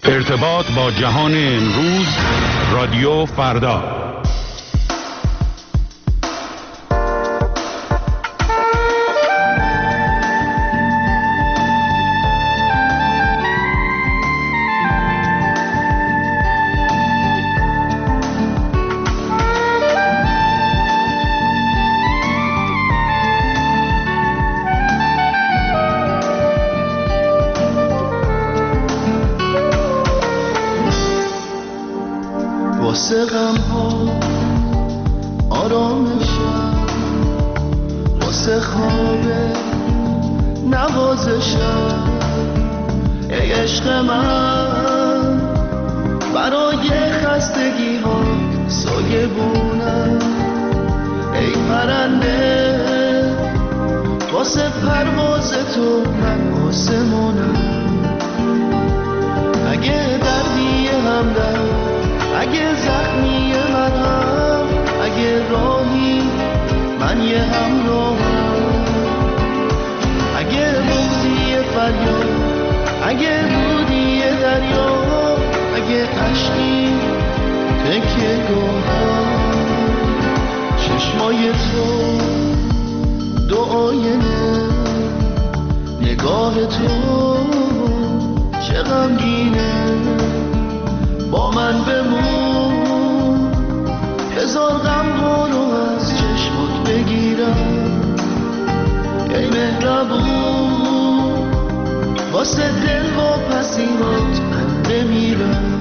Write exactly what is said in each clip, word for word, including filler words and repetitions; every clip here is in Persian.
ارتباط با جهان امروز، رادیو فردا. واسه غم ها آرامشم، واسه خواب نوازشم، ای عشق من برای خستگی ها سایه بونم، ای پرنده واسه پرواز تو من آسمونم. اگه دردی همدم، اگه زخمی مرهم، اگه راهی من یه همراهم، اگه بغضی فریاد، اگه رودی دریا، اگه عشقی تکه گوهر، چشمای تو دو آینه، نگاه تو چه غمگینه، با من بمون، هزار غم ها رو از چشمت بگیرم، ای مهربون واسه دل و پسیمات من بمیرم.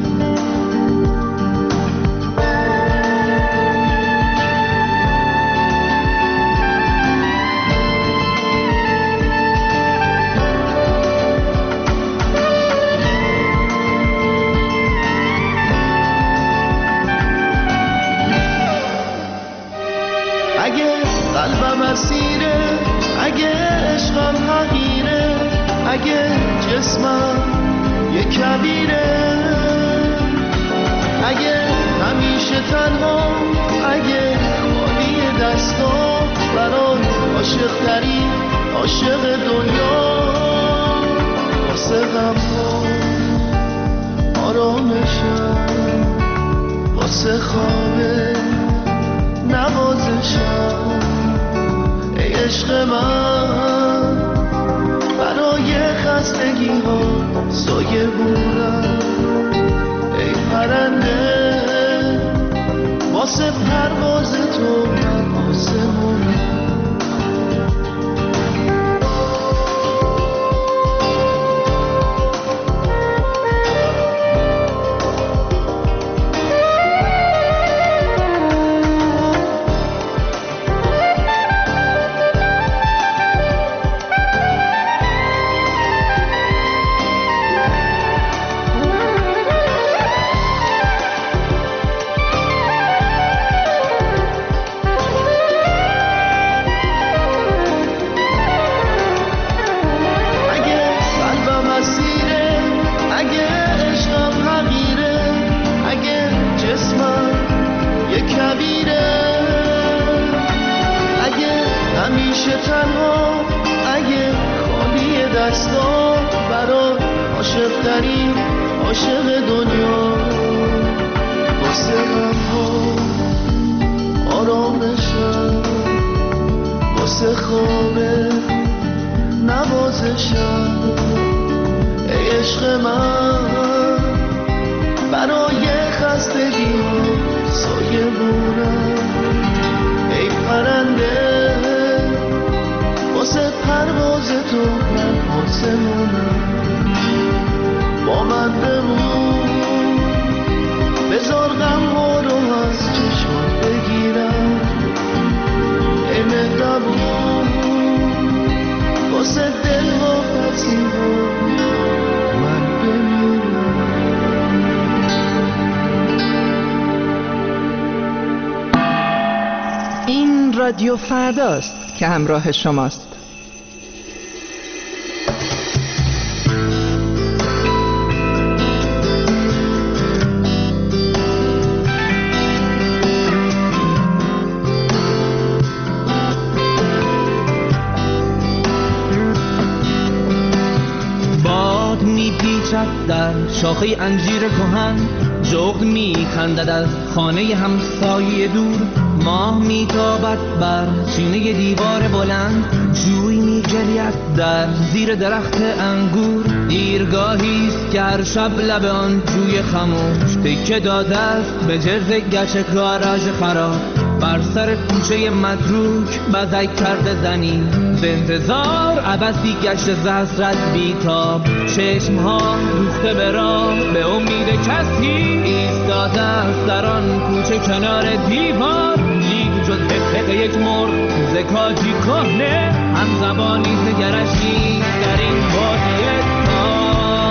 قلبم اسیره، اگه عشقم حقیره، اگه جسمم یه کبیره، اگه همیشه تنها، اگه خالی دستا، برای عاشق ترین عاشق دنیا. واسه غم ها آرامشم، واسه خواب نوازشم، ای عشق من برای خستگی ها سایه بودم، ای پرنده واسه پرواز تو من آسمونم. رادیو فرداست که همراه شماست. شب در شاخه انجیر کهن جغد می خندد از خانه همسایه دور. ماه می تابد بر چینه دیوار بلند، جوی می جرید در زیر درخت انگور. دیرگاهیست که هر شب لب آن جوی خموش تکه داده است به جرز گچ گاراژ خراب. بر سر کوچه متروک بزک کرده زنی به انتظار عبثی گشت زحسرت بیتاب. چشمها دوخته به راه به امید کسی ایستاده است در آن کوچه کنار دیوار. لیک جز حقق یک مرغ زکاجی کهنه هم زبانی نگرش نیست در این وادی تار.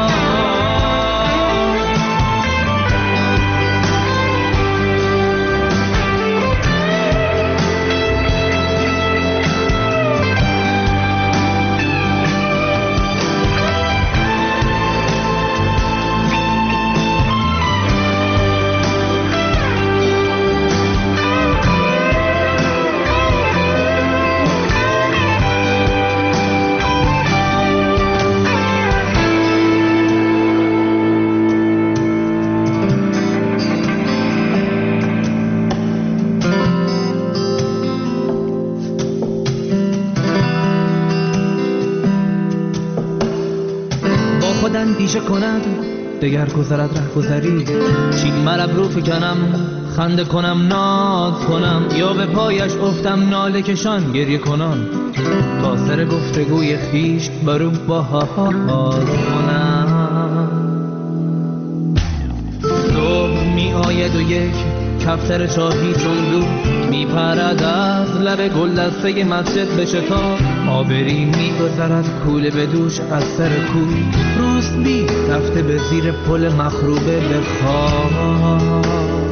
اندیشه کند دگر گذرد ره گذری. چین مرب رو فکنم خنده کنم ناز کنم، یا به پایش افتم ناله کشان گریه کنم تا سر گفتگوی خیش برو با حال کنم. صبح می آید و یک کفتر چاهی چون دو می پرد از لب گل دسته مسجد به شتاب. آبری می گذرد کوله به دوش از سر کوی، روست بی رفته به زیر پل مخروبه به خواب.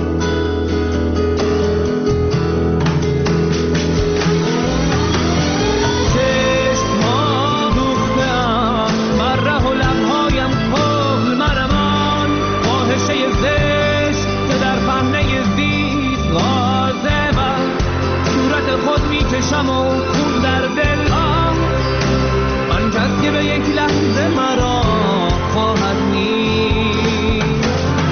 چشم‌ها دوخته‌ام بر ره و لب‌هایم کهل مرمان. فاحشه زشت که در پهنه زیست غاضبم، صورت خود می کشم و خون در دل. آن کس که به یک لحظه مرا خواهد نیست.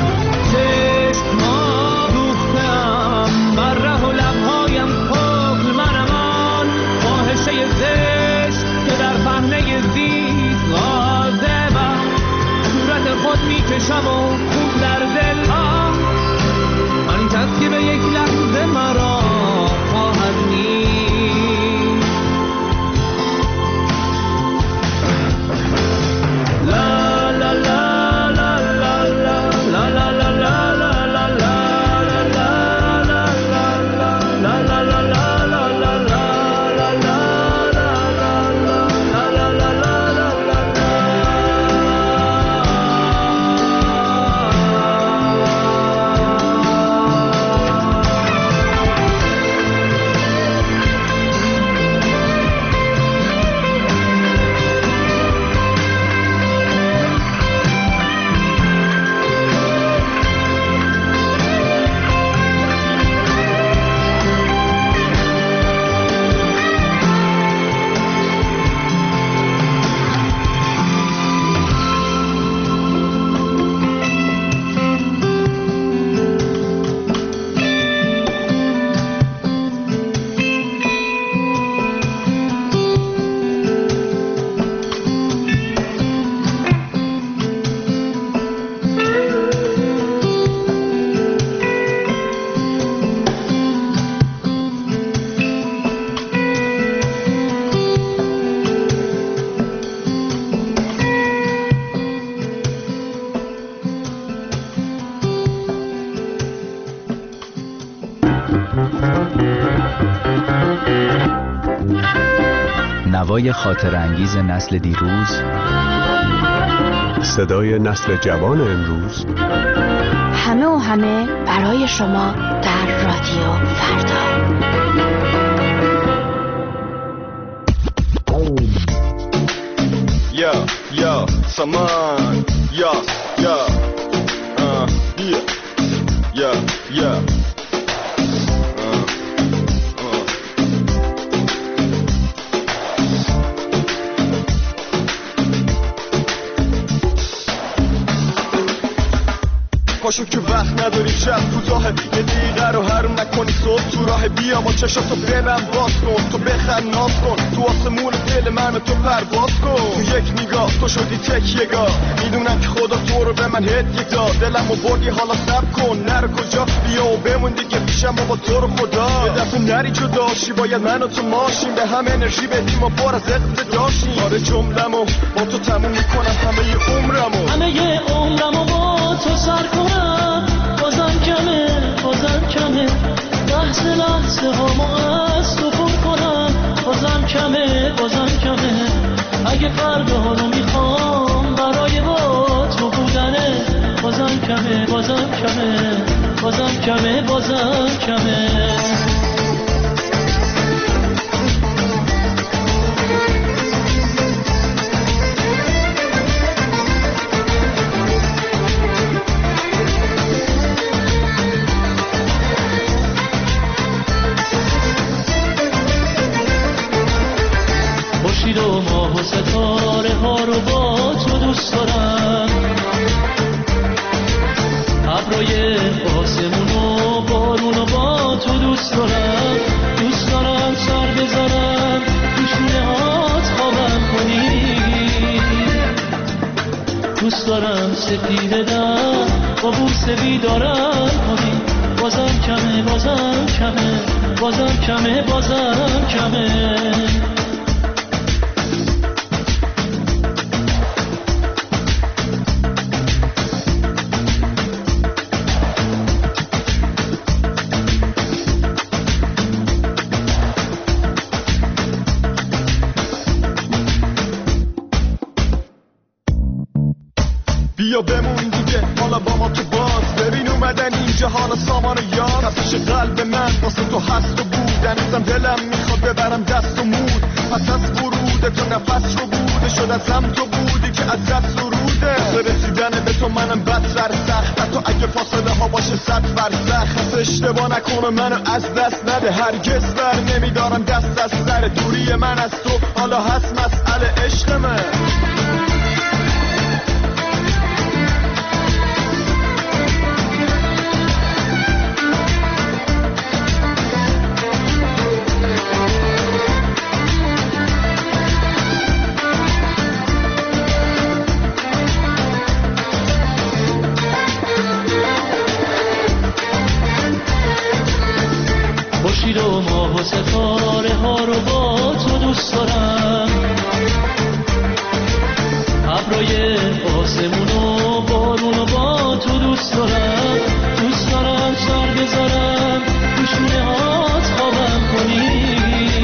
چشم‌ها دوخته‌ام بر ره و لب‌هایم کهل منمان. فاحشه زشت که در پهنه زیست غاضبم، صورت خود می کشم و خون در دل. آن کس که به یک لحظه مرا خواهد نیست. نوای خاطر انگیز نسل دیروز، صدای نسل جوان امروز، همه و همه برای شما در رادیو فردا. یا یا سامان یا یا یا یا یا پاشو که وقت نداری شب کوتاه یه دقیقه رو حروم نکنی صبح تو راه بیا با چشاتو ببن باز کن تو بخر ناز کن تو آسمون دل من تو پرواز کن تو یک نگاه تو شدی تکیه‌گاه میدونم که خدا تو رو به من هدیه داد دلمو بردی حالا صبر کن نرو کجا بیا و بمون دیگه پیشم با تو رو خدا یه دفعه نری جداشی باید من و تو ماشین به هم انرژی بدیم و پر از اقتداشیم آره جملمو با تو تموم میکنم همه ی عمرمو همه ی عمرمو با تو سر کنم بازم کمه بازم کمه لحظه لحظه هامو از تو پر کنم بازم کمه بازم کمه اگه فردا رو میخوام برای با تو بودنه بازم کمه بازم کمه بازم کمه بازم کمه خورشید و ماه و ستاره ها رو با تو دوست دارم ابرای آسمون و بارون و با تو دوست دارم دوست دارم سر بذارم تو شونه هات خوابم کنی دوست دارم سپیده دم با بوسه بیدارم کنی بازم کمه بازم کمه بازم کمه بازم کمه بیا بمون دیگه حالا با ما تو باز ببین اومدن اینجا حالا سامان یاد تپش قلب من واسه تو هست و بود هنوزم دلم میخواد ببرم دست و مود پس از ورود تو نفس رو بوده شد ازم تو بودی که از دست و روده رسیدن به تو منم بدتر سخت حتی اگه فاصله ها باشه صد فرسخ پس اشتباه نکنه منو از دست نده هرگز بر نمیدارم دست از سر دوری من از تو حالا هست مسئله عشق من خورشید و ماه و ستاره ها رو با تو دوست دارم ابرای آسمون و بارون و با تو دوست دارم دوست دارم سر بذارم تو شونه هات خوابم کنی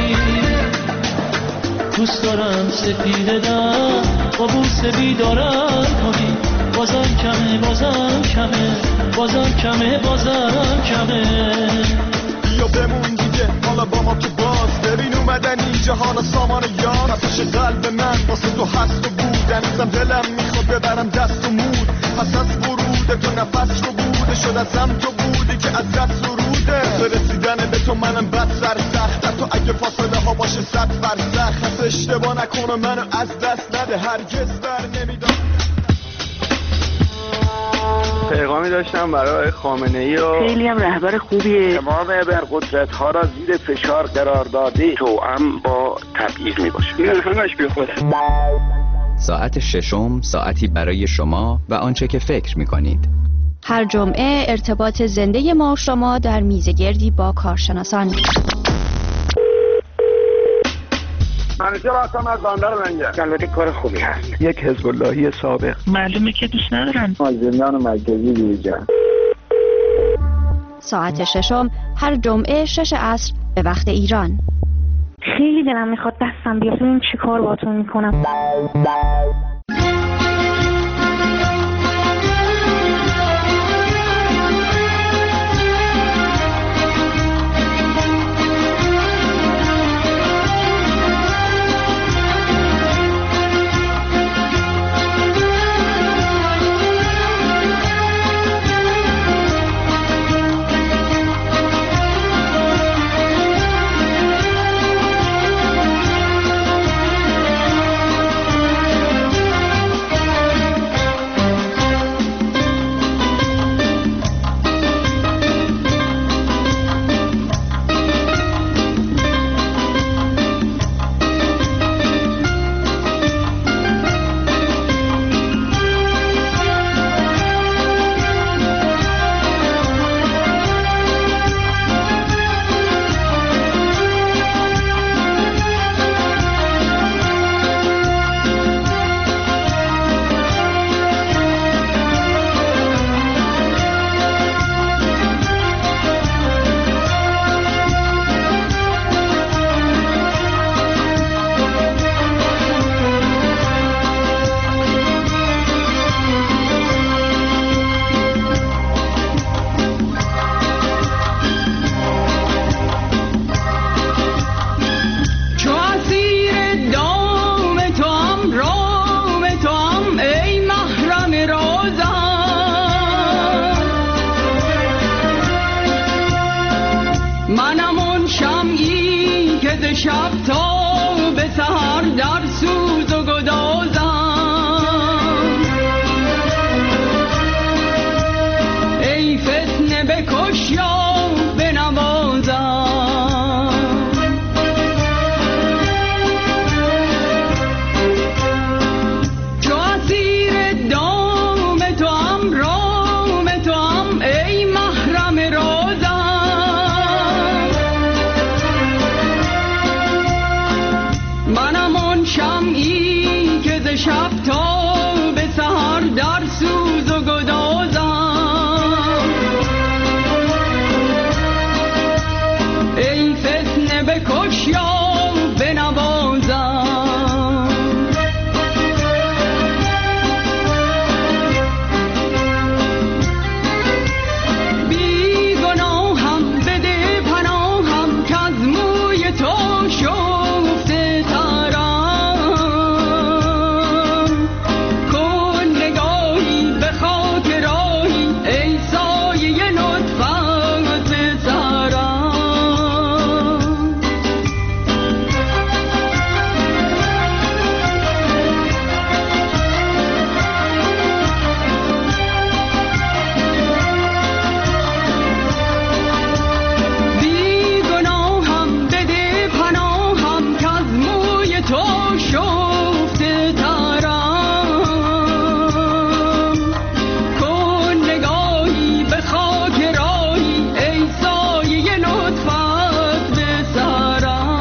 دوست دارم سپیده دم با بوسه بیدارم کنی بازم کمه بازم کمه بازم کمه بازم کمه بیا بمون دیگه حالا با ما تو باز ببین اومدن اینجا حالا سامان یاد تپش قلب من واسه تو هست و بود هنوزم دلم میخواد ببرم دست و مود پس از ورود تو نفس رو بوده شد ازم تو بودی که از دست و روده رسیدن به تو منم بدتر سخت حتی اگه فاصله ها باشه صد فرسخ پس اشتباه نکنه منو از دست نده هرگز بر نمیدارم پیغامی داشتم برای خامنه‌ای و خیلی هم رهبر خوبیه امام ابرقدرت ها را زیر فشار قرار داده توأم با تبعیض می باشه این همش بی خود ساعت ششم ساعتی برای شما و آنچه که فکر می کنید. هر جمعه ارتباط زنده ما و شما در میزگردی با کارشناسان همیشه راستم از بندر رنگه البته کار خوبی هست یک حزب اللهی سابق معلومه که دوست ندارن از زندان مرکزی بیرون ساعت ششم هر جمعه شش عصر به وقت ایران. خیلی دلم میخواد دستم بیاد ببین چی کار باتون میکنم. شب تا به سحر در سوز و گدازم، ای فتنه بکش یا بنوازم. چو اسیر دام تو هم رام تو هم ای محرم رازم، منم آن شمعی که ز شب تا به سحر در سوز و گدازم، ای فتنه بکش یا بنوازم. بی گناهم بده پناهم که از موی تو شفته ترم، کن نگاهی به خاک راهی ای سایه لطفت سرم. بی گناهم بده پناهم که از موی تو شفته ترم، کن نگاهی به خاک راهی ای سایه لطفت به سرم.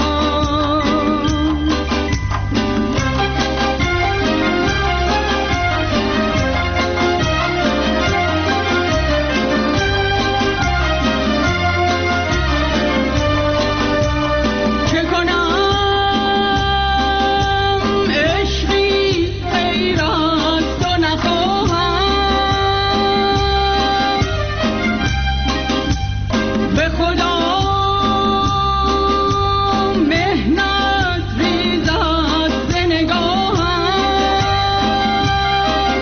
چه کنم عشقی غیر از تو نخواهم، به خدا مهنت ریزد ز نگاهم،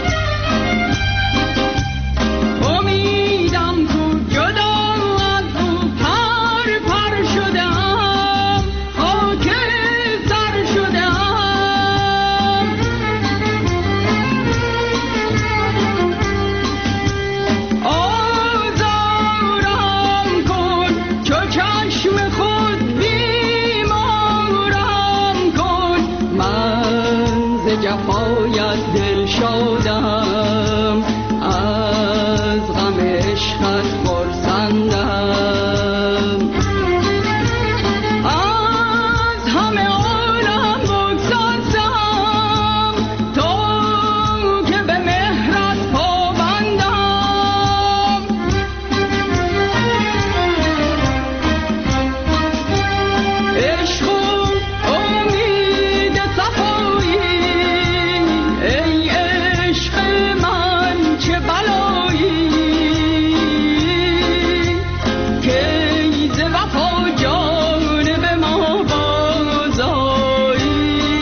امیدم کو جدا از او پر پر شدم، خاک سر شدم. آزارم کن چو چشم خود بیمارم کن، من ز جفایت دل شادم، از غم عشقت خرسندم، از همه عالم بگسستم تا که به مهرت پابندم. عشق و امید صفایی ای عشق من چه بلایی، که ز وفا جانب ما بازآیی.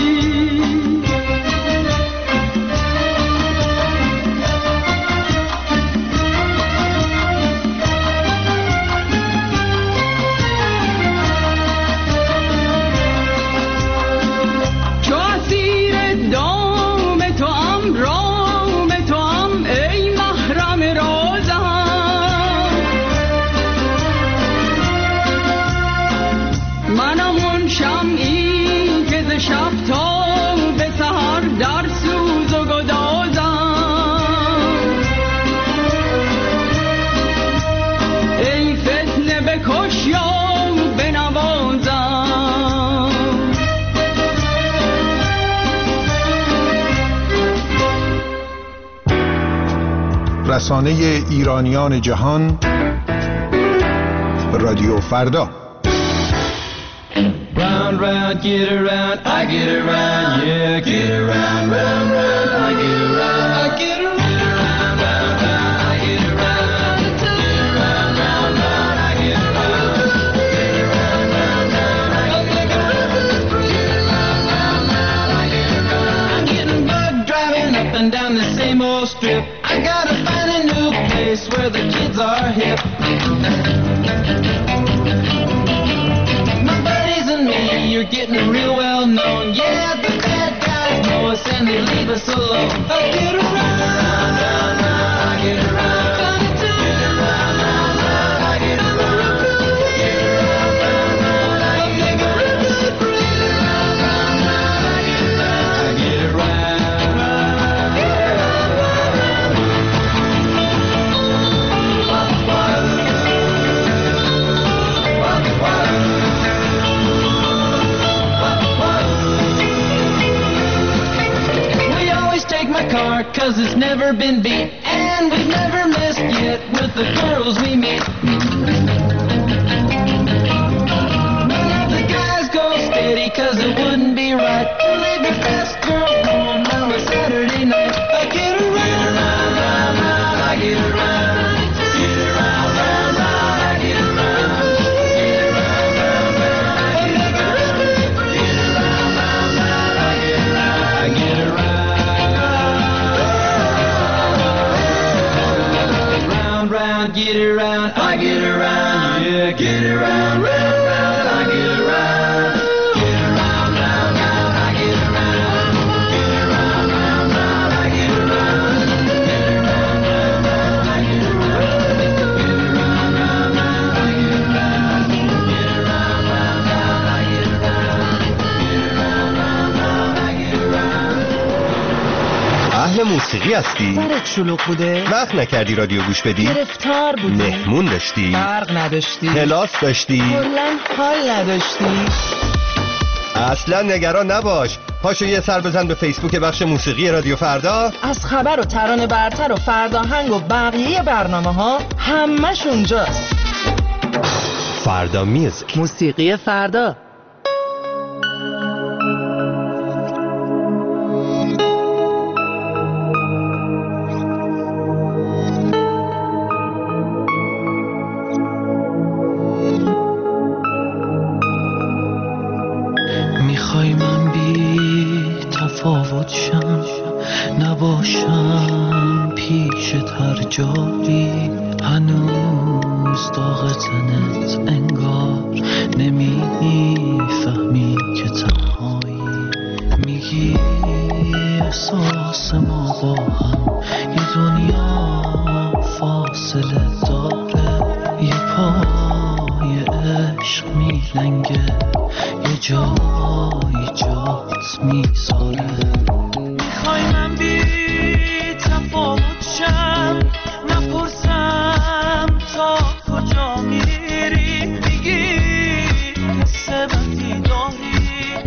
چو اسیر دام تو هم رام تو هم ای محرم رازم، منم آن شمعی که ز شب تا به سحر در سوز و گدازم، ای فتنه بکش یا بنوازم. رسانه ایرانیان جهان، رادیو فردا. Round, round, get around, I get around, yeah, get around, round, round, I get around, I get around, round, round, round, I get around, get around, round, round, I get around, get around, round, round, I get around, get around, round, round, I get around. I'm getting bugged driving up and down the same old strip. I gotta find a new place where the kids are hip. My buddies and me you're getting real well known. Yeah, the bad guys know us and they leave us alone. I get around, round, round, round, I get around. Cause it's never been beat, and we've never missed yet with the girls we meet. None of the guys go steady, cause it wouldn't be right to leave your best girl home on a Saturday night. I get around, round, round, round, I get around. Get around, round, round, I get around. Get around, round, round, I get around. Get around, round, round, I get around. I get around. Get around, I get around, yeah, get around, round, round, I get around. Get around, round, round, I get around. Get around, round, round, I get around. Get around, round, round, I get around. Get around, round, round, I get around. Get around, round, round, I get around. Get around, round, round, I get around. اهل موسیقی هستی؟ سرت شلوغ بوده؟ وقت نکردی رادیو گوش بدی؟ گرفتار بودی؟ مهمون داشتی؟ برق نداشتی؟ کلاس داشتی؟ کلن حال نداشتی؟ اصلا نگران نباش، پاشو یه سر بزن به فیسبوک بخش موسیقی رادیو فردا. از خبر و ترانه برتر و فرداهنگ و بقیه برنامه ها همش اونجاست. فردا میوزیک، موسیقی فردا. نباشم پیشت هر جایی، هنوز داغ تنت انگار نمیفهمی که تنهایی. میگی احساس ما با هم یه دنیا فاصله داره، یه پای عشق میلنگه، یه جایی جات میذاره. میخوای من بی تفاوت شم، نپرسم تا کجا میری، میگی قصه بدی داری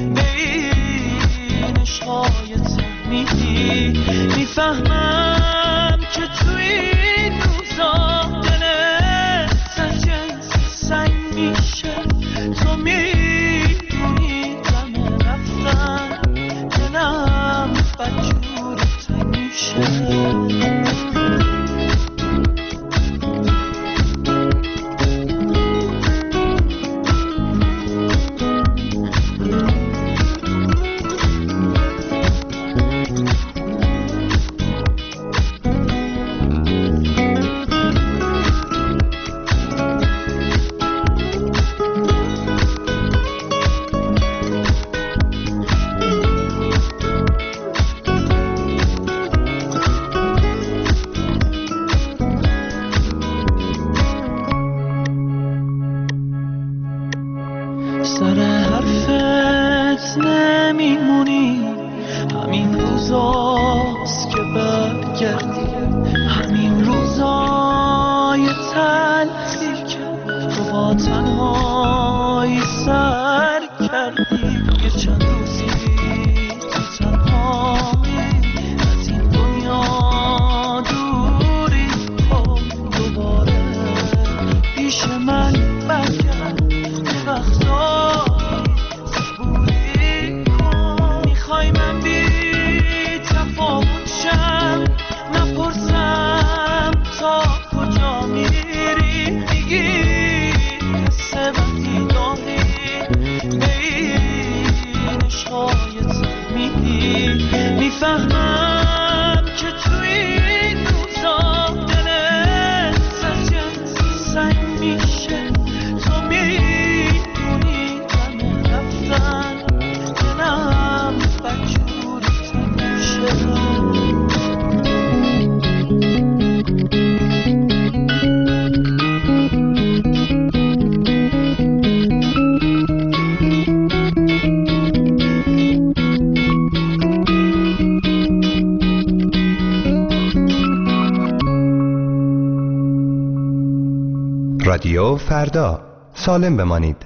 بین عشقایت میگی. میفهمم که توی این روزا دلت سنجنس سنگ میشه، تو میدونی دم رفتن دلم بدجور تنگ میشه. سر حرفت نمیمونی، همین روزاست که برگردی، همین روزای تلخی که تو با تنهایی سر کردی. یه چند روزی تو تنهایی از این دنیا دوری کن، دوباره پیش من برگرد، وقتایی صبوری کن. میخوای من بی تفاوت شم، نپرسم تا کجا میری، میگی قصه بدی داری بین رادیو فردا، سالم بمانید.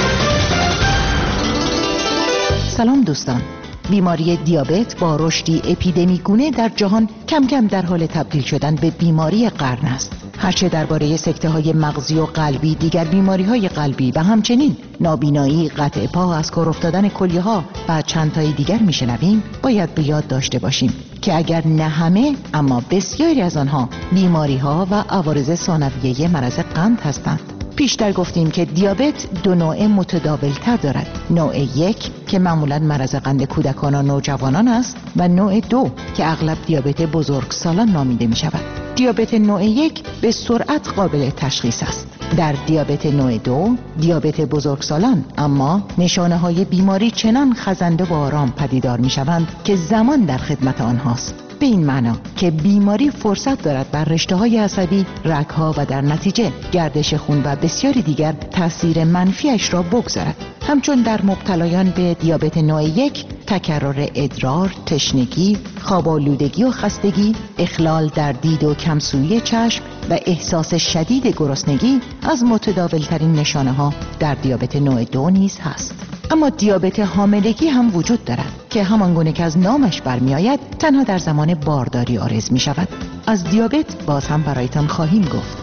سلام دوستان. بیماری دیابت با رشدی اپیدمیگونه در جهان کم کم در حال تبدیل شدن به بیماری قرن است. هرچه درباره سکته های مغزی و قلبی، دیگر بیماری های قلبی و همچنین نابینایی، قطع پا، از کار افتادن کلیه ها و چند تای دیگر میشنویم، باید به یاد داشته باشیم که اگر نه همه اما بسیاری از آنها بیماری ها و عوارض ثانویه مرض قند هستند. پیشتر گفتیم که دیابت دو نوع متداول تر دارد. نوع یک که معمولا مرض قند کودکان و نوجوانان است و نوع دو که اغلب دیابت بزرگسالان نامیده می شود. دیابت نوع یک به سرعت قابل تشخیص است. در دیابت نوع دو، دیابت بزرگسالان، اما نشانه های بیماری چنان خزنده و آرام پدیدار می شوند که زمان در خدمت آنهاست. به این معنا که بیماری فرصت دارد بر رشته‌های عصبی، رگ‌ها و در نتیجه گردش خون و بسیاری دیگر تأثیر منفیش را بگذارد. همچون در مبتلایان به دیابت نوع یک، تکرار ادرار، تشنگی، خواب‌آلودگی و خستگی، اخلال در دید و کمسویی چشم و احساس شدید گرسنگی از متداول‌ترین نشانه‌ها در دیابت نوع دو نیز هست. اما دیابت حاملگی هم وجود دارد که همانگونه که از نامش برمی‌آید تنها در زمان بارداری عارض می شود. از دیابت باز هم برایتان خواهیم گفت.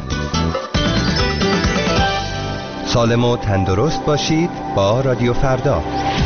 سالم و تندرست باشید با رادیو فردا.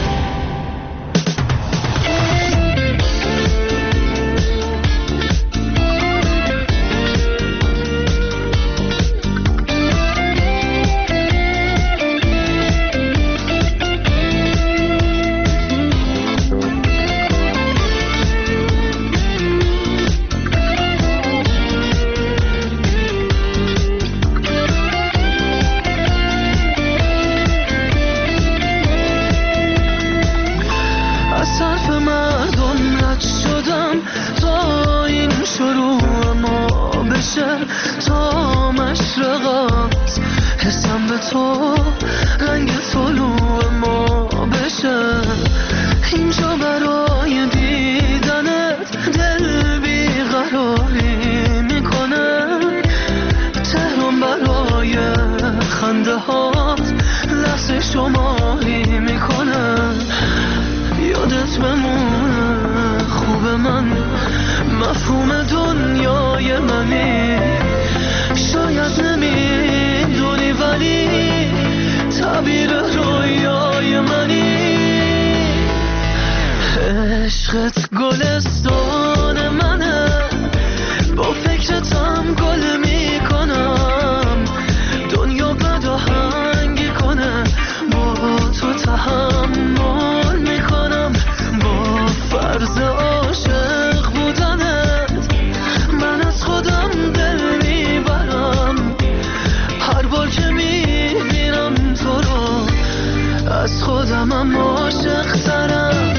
عشقت گلستان منه، با فکرتم گل میکنم، دنیا بد آهنگی کنه، با تو تحمل میکنم، با فرض عاشق بودنت من از خودم دل میبرم، هر بار که میبینم تو رو از خودمم عاشق ترم.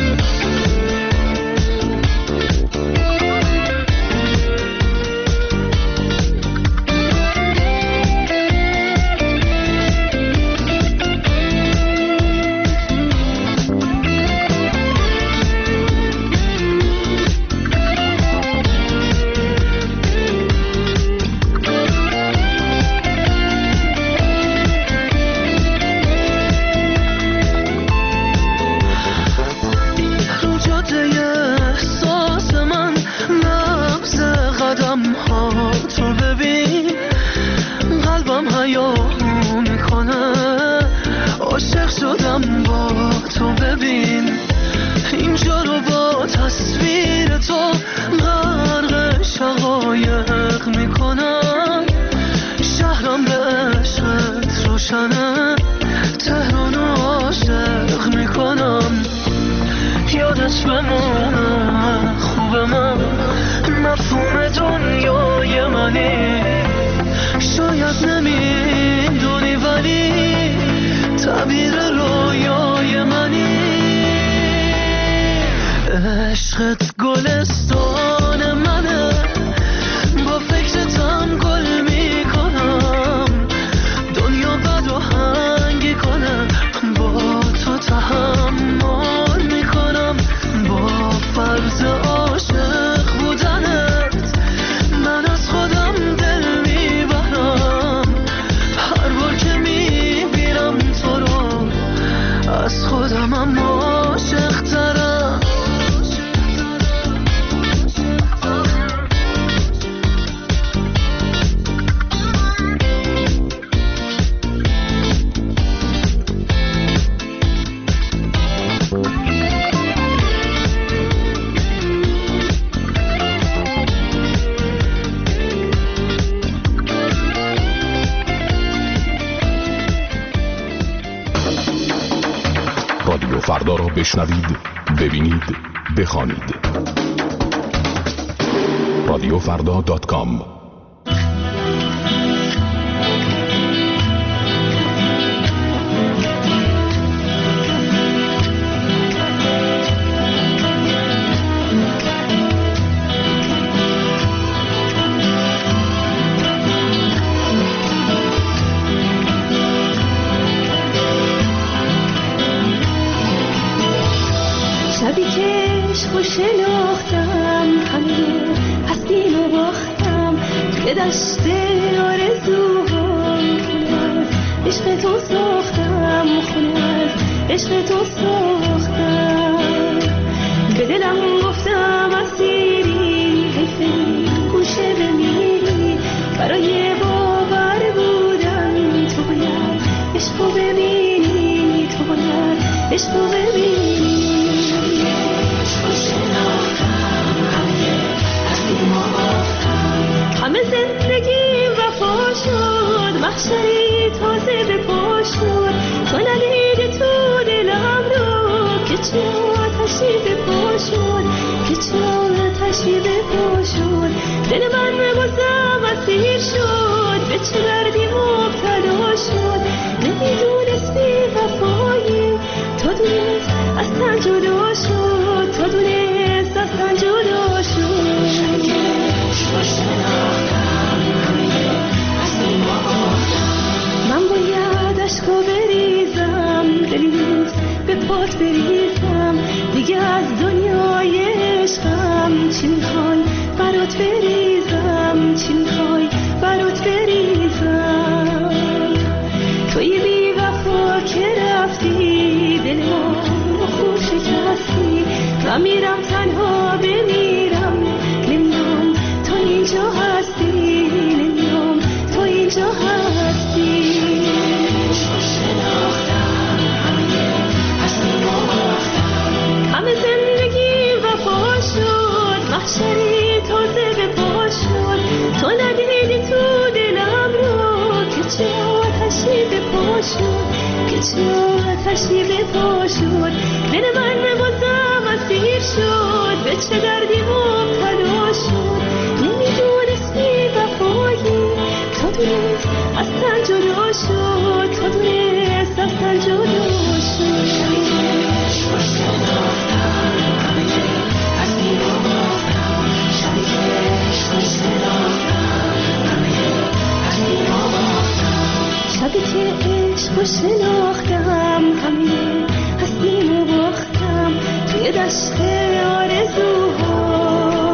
عشقت گلستان منه، با فکرتم گل میکنم، دنیا بد آهنگی کنه، با تو تحمل میکنم، با فرض عاشق بودنت من از خودم فردا را بشنوید، ببینید، بخوانید. رادیو فردا دات کام. شبی که عشقو شناختم همه هستیم و باختم توی دشت آرزوهام خونه از عشق تو ساختم خونه از عشق تو ساختم به دلم گفتم اسیری حیفه گوشه بمیری برای باور بودن تو باید عشقو ببینی تو باید عشقو ببینی همه زندگیم وفا شد محشری تازه به پا شد تو ندیدی تو دلم رو که چه آتشی به پا شد که چه آتشی به پا شد دل من بازم اسیر شد به چه دردی مبتلا شد نمیدونست بی وفایی تو دونست از تن جدا شد تو دونست از تن جدا شد من باید عشقو بریزم دلی نیست به پات بریزم دیگه از دنیای عشقم چی میخوای برات بریزم چی میخوای برات بریزم توی بی وفا که رفتی دل ما خوب شکستی من میرم تنها بمیرم نمیام تو اینجا هستی نمیام تو اینجا هستی همه زندگی وفا شد محشری تازه به پا شد تو ندیدی تو دلم رو که چه آتشی به پا شد که چه آتشی به پا شد دل من بازم اسیر شد به چه دردی مبتلا شد نمیدونست بی وفایی تو دونست از تن جدا شد تو دونست از تن جدا شد شبی که عشقو شناختم همه هستیم و باختم توی دشت آرزوها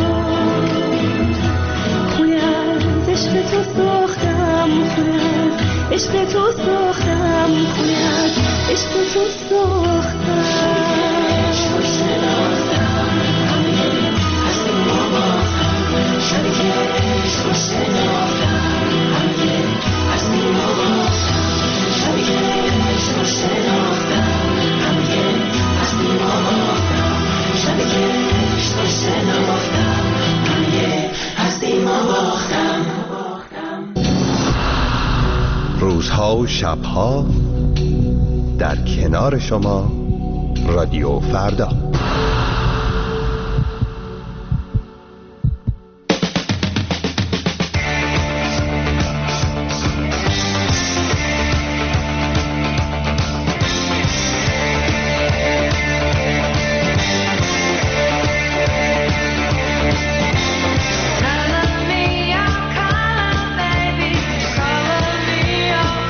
خونه از عشق تو ساختم خونه از عشق تو ساختم خونه از عشق تو ساختم شبی که عشقو شناختم همه هستیم و باختم شبی که عشقو شناختم همه هستیم و باختم شبی که عشقو شناختم همه هستیم و باختم روزها و شبها در کنار شما رادیو فردا.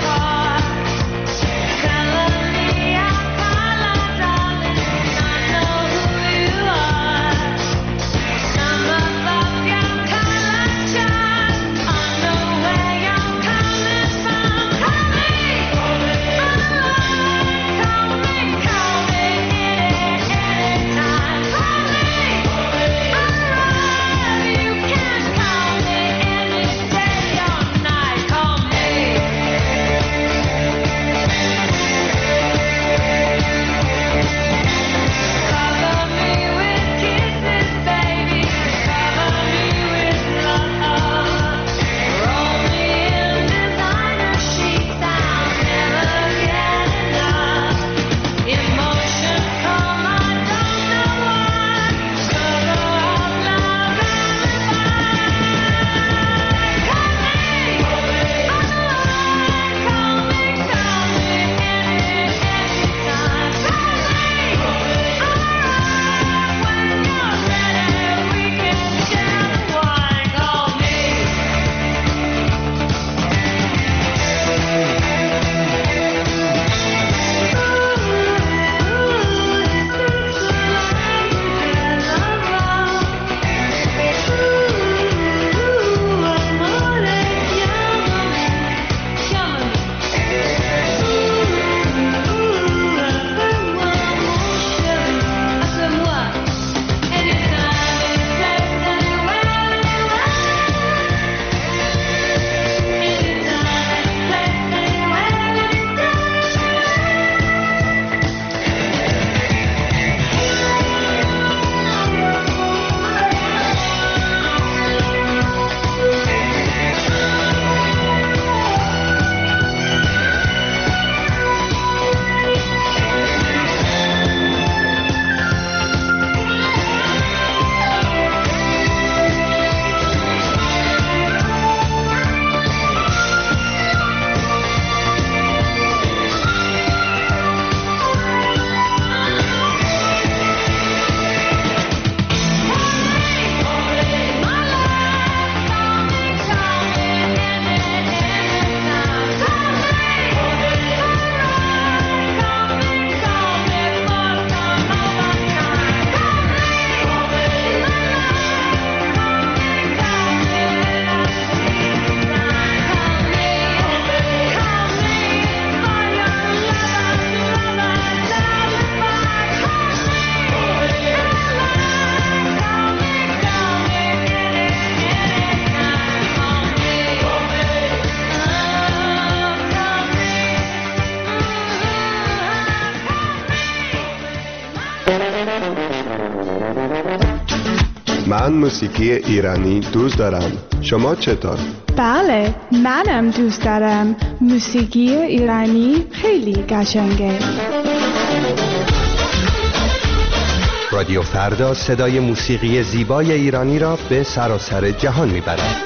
No من موسیقی ایرانی دوست دارم. شما چطور؟ بله، منم دوست دارم. موسیقی ایرانی خیلی قشنگه. رادیو فردا صدای موسیقی زیبای ایرانی را به سراسر جهان میبرد.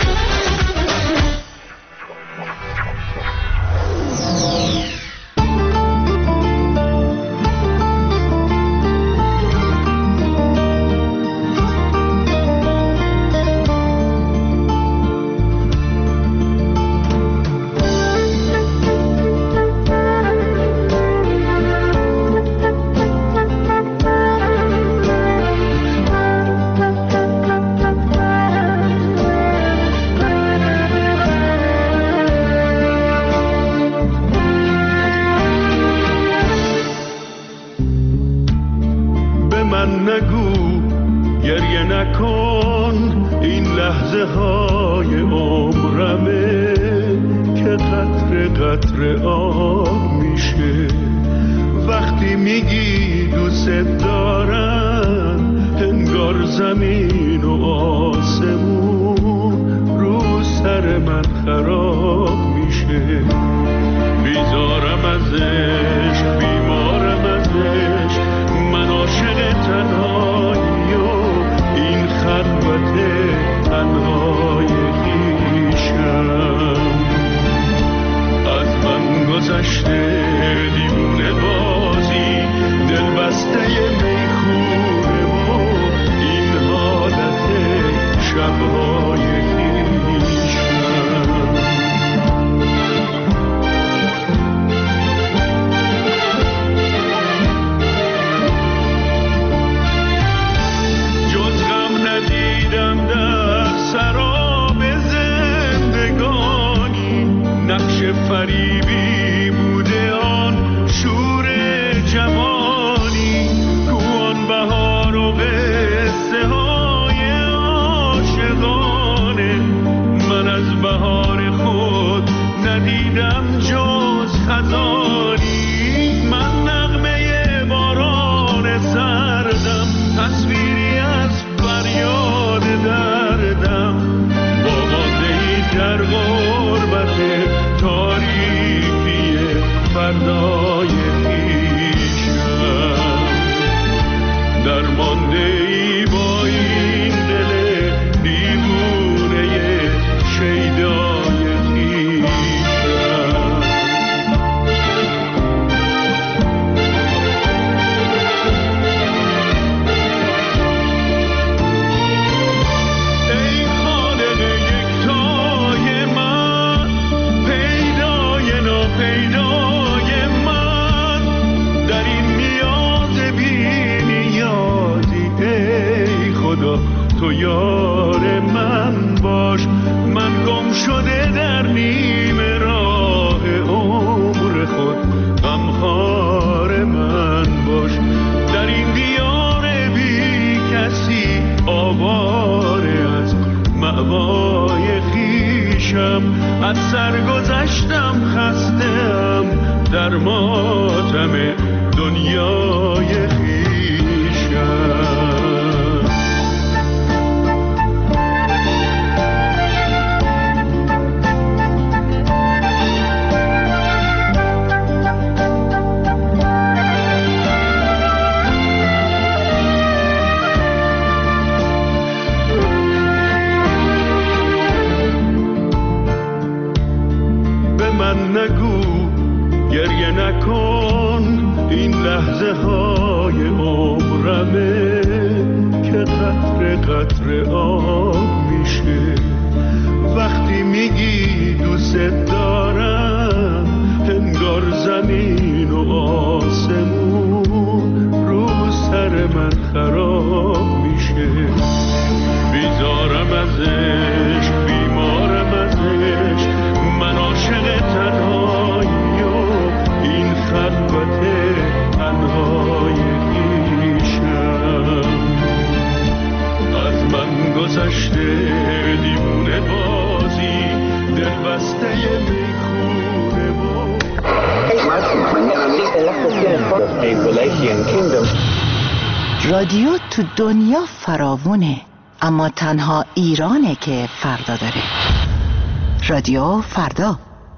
رادیو تو دنیا فراوونه، اما تنها ایرانه که فردا داره. رادیو فردا.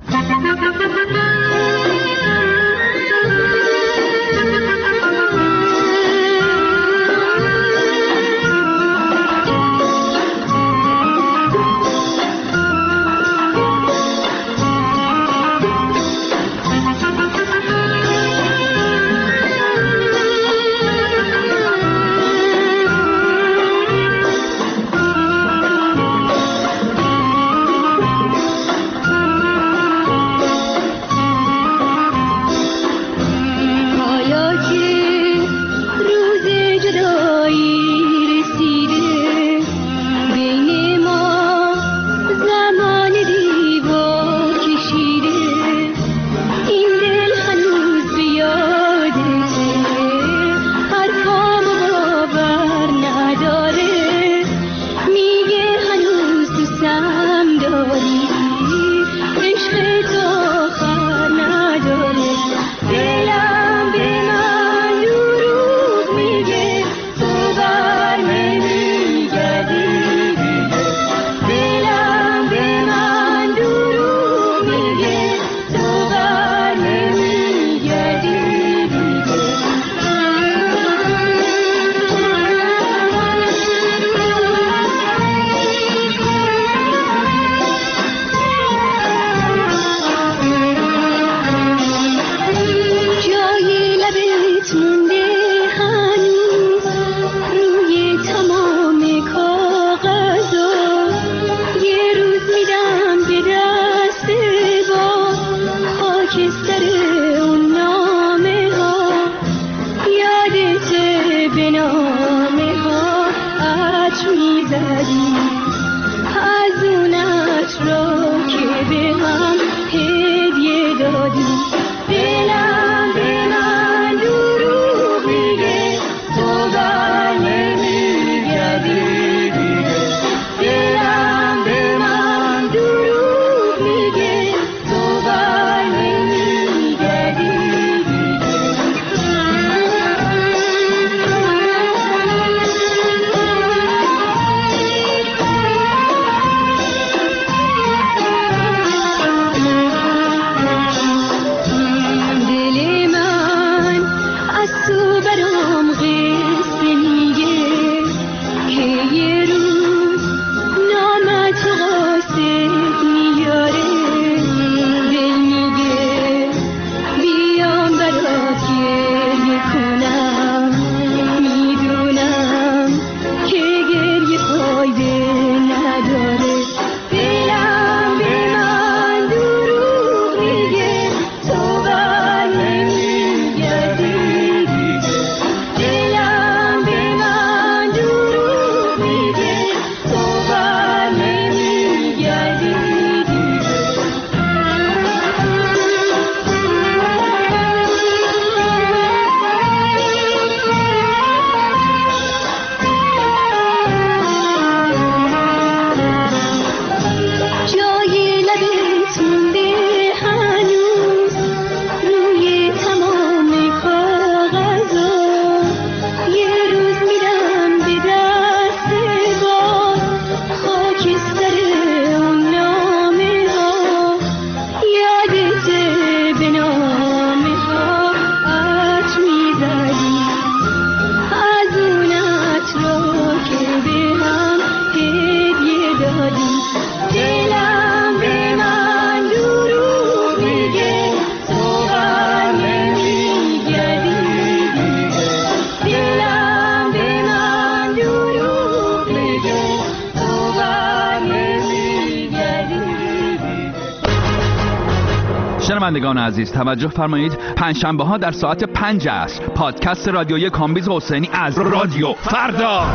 شنوندگان عزیز توجه فرمایید، پنجشنبه ها در ساعت پنج عصر پادکست رادیویی کامبیز حسینی از رادیو فردا.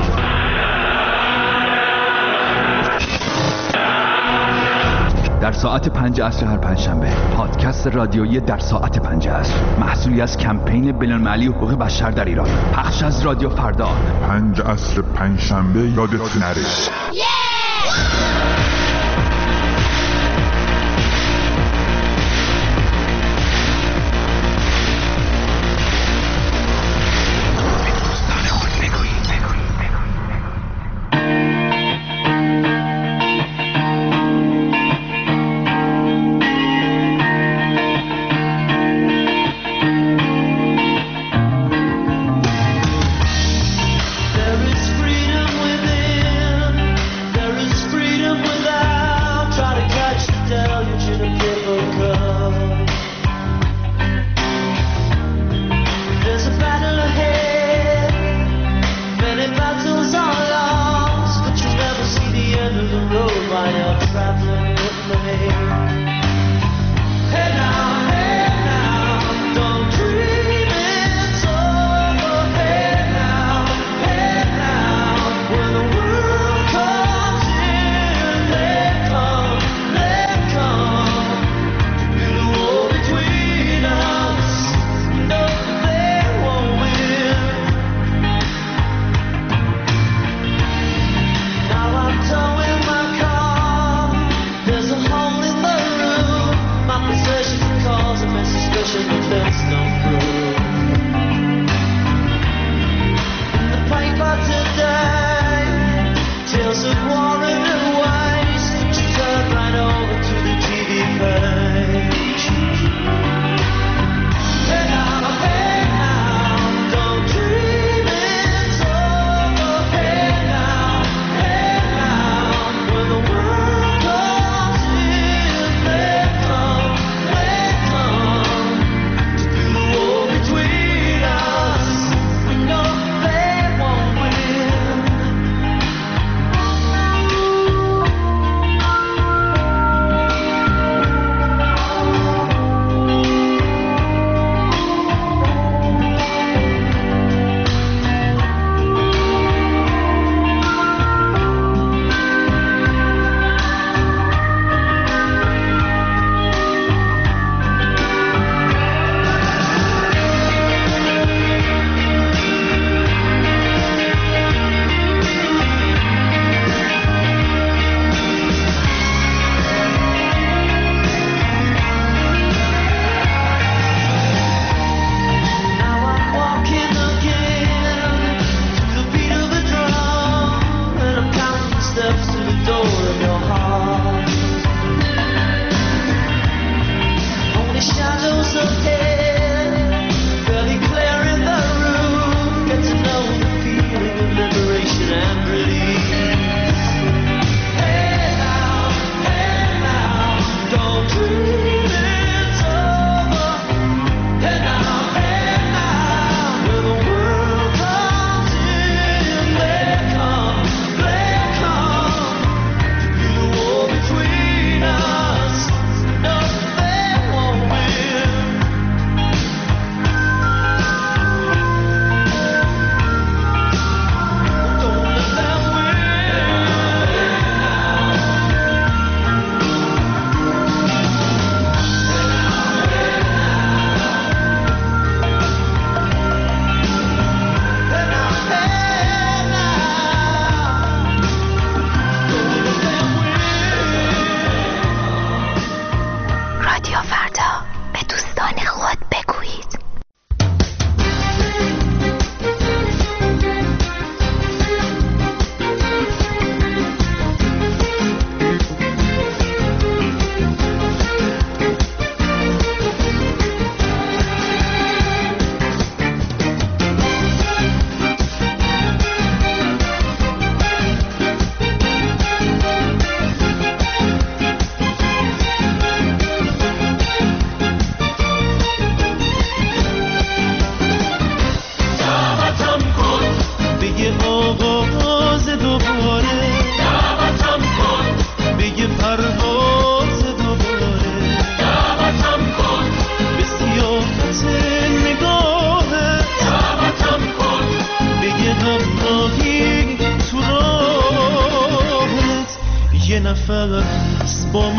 در ساعت پنج عصر هر پنجشنبه پادکست رادیویی در ساعت پنج عصر، محصولی از کمپین بین‌المللی حقوق بشر در ایران، پخش از رادیو فردا. پنج عصر پنجشنبه یادت نره.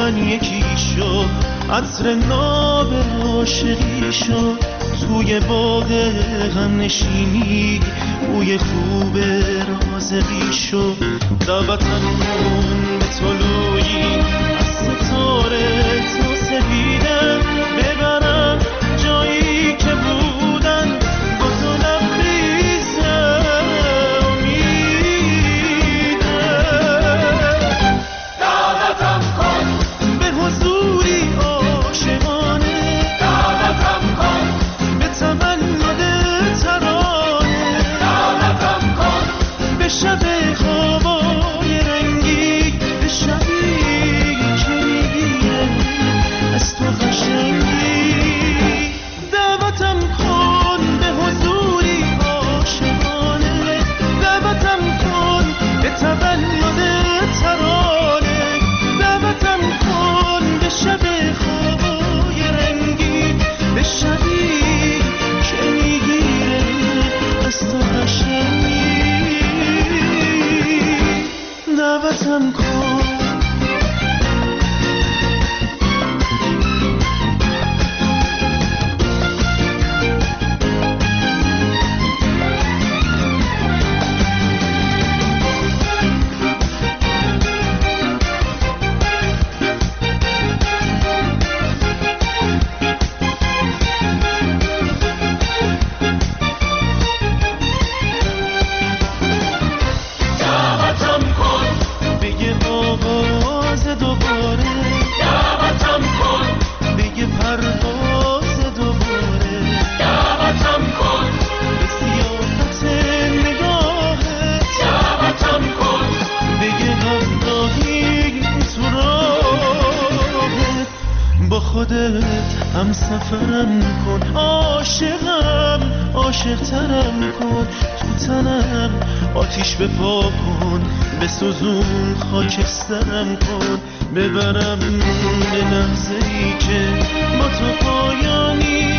من یکی شو، عطر ناب عاشقی شو، توی باغ غم نشینی بوی خوب رازقی شو. دعوتم کن به طلوعی از ستاره تا سپیدم، ببرم جایی که بودن با تو لبریزم امیدم. دعوتم کن به حضوری عاشقانه، دعوتم کن به تمنی ترانه، دعوتم کن به شب خوابای رنگی، به شبی که میگیره از تو قشنگی. دعوتم کن به حضوری عاشقانه، دعوتم کن به تولد ترانه، دعوتم کن به شب خوابای رنگی، به شبی که میگیره از تو قشنگی. دعوتم کن. دعوتم کن بگه آواز دوباره، دعوتم کن بگه پرواز دوباره، دعوتم کن به سیاحت نگاهت، دعوتم کن بگه همراهی تو راهت، با خودت هم سفرم کن، عاشقم عاشقترم کن، تو تنم آتیش بپا کن، بسوزون خاکسترم کن، ببرم به لحظه‌ای که با تو پایانی